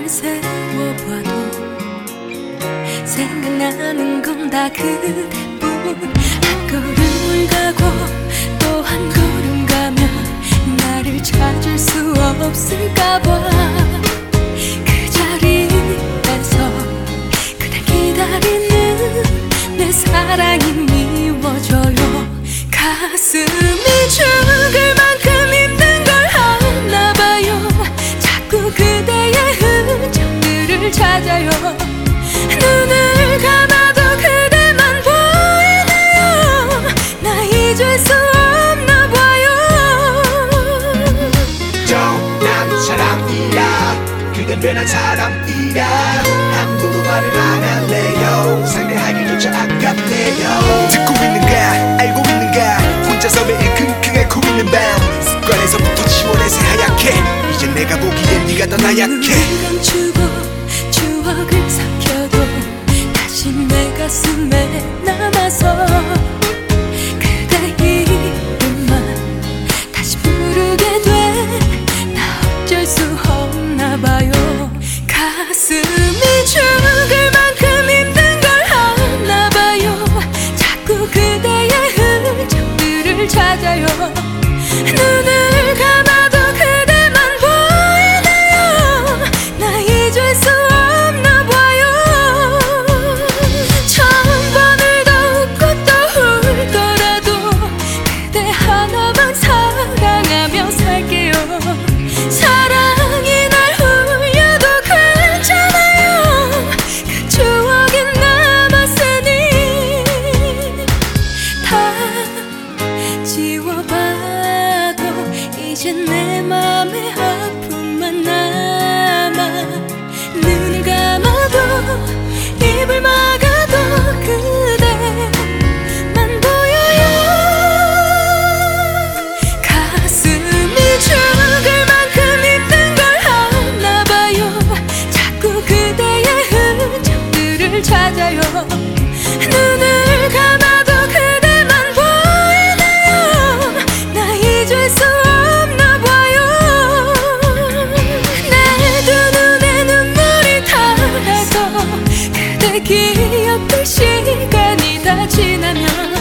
세워봐도 생각나는 건 다 그대뿐. 한 걸음을 가고 또 한 걸음 가면 나를 찾을 수 없을까봐 그 자리에서 그댈 기다리는 내 사랑이 미워져요. 가슴이 죽을 만큼 힘든 걸 하나봐요. 자꾸 그대의 흔적들을 찾아요. 눈을 감아도 그대만 보이네요. 나 잊을 수 없나 봐요. 난 사람이야, 그댄 변한 사람이야. 아무도 말을 안 할래요. 상대하기조차 아깝네요. 듣고 있는가 알고 있는가 혼자서 매일 킁킁 앓고 있는 밤 습관에서부터 지원해서 하얗게 이제 내가 보기엔 네가 더 나약해. 눈을 감추고 추억을 삭혀도 다시 내 가슴에 남아서 그대 이름만 다시 부르게 돼. 나 어쩔 수 없나 봐요. 가슴이 죽을 만큼 힘든 걸 하나 봐요. 자꾸 그대의 흔적들을 찾아요. 눈을 감아도 그대만 보이네요. 나 잊을 수 없나 봐요. 천 번을 더 웃고 또 울더라도 그대 하나만 사랑하며 살게요. 사랑이 날 울려도 괜찮아요. 그 추억이 남았으니 다 지워봐도 이제 내 맘에 아픔만 남아. 눈을 감아도 입을 막아도 그대만 보여요. 가슴이 죽을 만큼 힘든 걸 하나 봐요. 자꾸 그대의 흔적들을 찾아요. 눈을 감아도 그대만 보이네요. 나 잊을 수 없나 봐요. 내 두 눈에 눈물이 닿아서 그대 기억들 시간이 다 지나면